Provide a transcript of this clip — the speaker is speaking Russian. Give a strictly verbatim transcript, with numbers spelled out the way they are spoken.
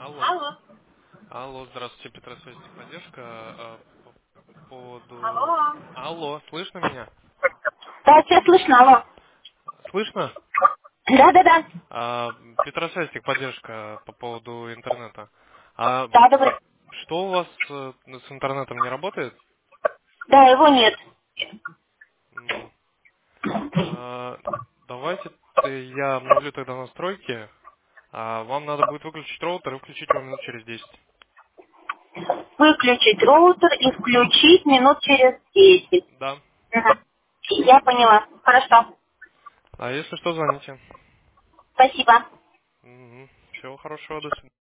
Алло. Алло. Алло, здравствуйте, Петросвязь техподдержка. А, По по поводу... Алло. Алло, слышно меня? Да, сейчас слышно, алло. Слышно? Да-да-да. А, Петросвязь техподдержка по поводу интернета. А Да, добрый. что у вас э, с интернетом не работает? Да, его нет. М, а, Давайте т- я обновлю тогда настройки. А вам надо будет выключить роутер и включить его минут через десять. Выключить роутер и включить минут через десять. Да. Мгм. Я поняла. Хорошо. А если что, звоните. Спасибо. Всего хорошего, до свидания.